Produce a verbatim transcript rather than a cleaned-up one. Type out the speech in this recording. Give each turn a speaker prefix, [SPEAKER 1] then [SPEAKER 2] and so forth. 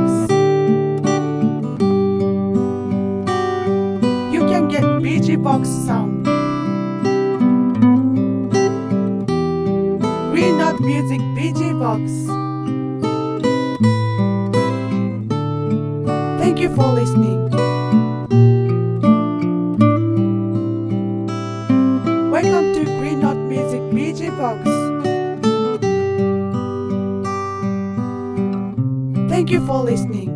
[SPEAKER 1] You can get B G Box sound. Green Note Music B G Box. Thank you for listening. Welcome to Green Note Music B G Box. Thank you for listening.